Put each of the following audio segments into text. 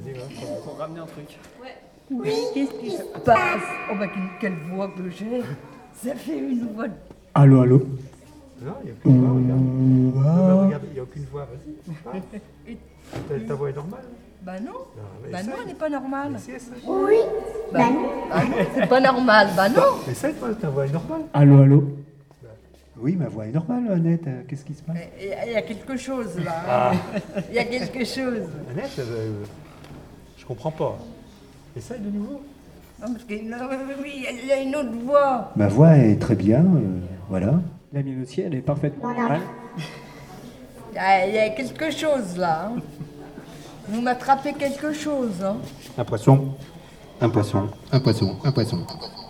Pour ramener un truc. Oui, qu'est-ce qui se passe? Oh bah quelle voix que j'ai. Ça fait une voix. Allô, allô. Non, il n'y a aucune voix, regarde. Regarde, il n'y a aucune voix, vas-y. Ta voix est normale? Bah non. mais Bah non, essaye. elle n'est pas normale. Essaye. Bah non, c'est pas normal. Bah non. Essaye, toi, ta voix est normale. Allô, allô. Oui, ma voix est normale, Annette. Qu'est-ce qui se passe? Il y a quelque chose là. Il y a quelque chose. Annette, je comprends pas. Essaye de nouveau. Non, parce que oui, il y a une autre voix. Ma voix est très bien, voilà. La mienne aussi, elle est parfaitement normale. Il y a quelque chose là. Hein. Vous m'attrapez quelque chose. Hein. Un poisson. Un poisson. Un poisson. Un poisson.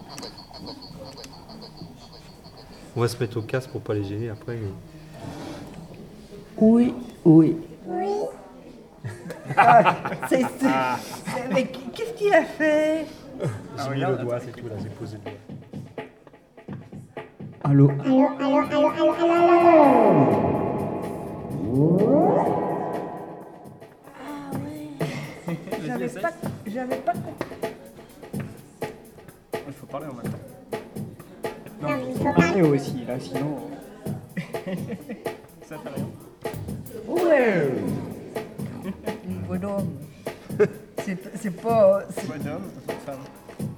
On va se mettre au casque pour pas les gêner après. Oui, oui. Mais qu'est-ce qu'il a fait? J'ai mis le doigt, c'est tout, là, j'ai posé le doigt. Allô. Ah ouais. J'avais pas compris. Il faut parler en même temps. Non, mais il faut parler aussi, là, sinon. Ça fait rien. Ouais. Une voix d'homme. C'est pas. Voix d'homme, voix de femme.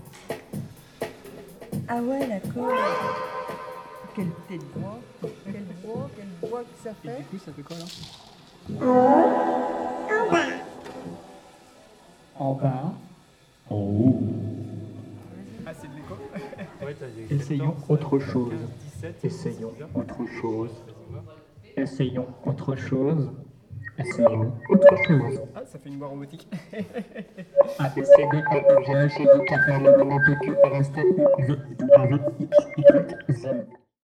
Ah ouais, d'accord. Quelle petite voix. Quelle voix que ça Et fait. du coup, ça fait quoi là? En bas. Ah, c'est de l'écho. Ouais, t'as dit Essayons 14, autre chose. 17, Essayons 19. autre chose. Essayons autre chose. Essayons autre chose. Ah, ça fait une voix robotique. ABCD, E, G, H, I, K, L, M, N, O, P, Q, R, S, T, U, V, W, X, Y, Z.